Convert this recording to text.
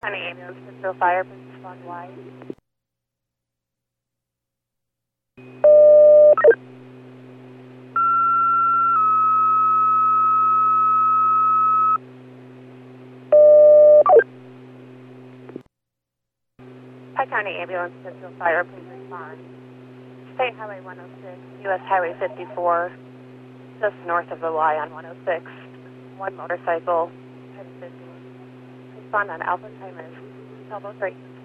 County Ambulance, Pittsfield Fire, please respond wide. Pike County Ambulance, Pittsfield Fire, please respond. State Highway 106, U.S. Highway 54, just north of the Y on 106. One motorcycle, 1050. Respond on Alpha, time is 12:03.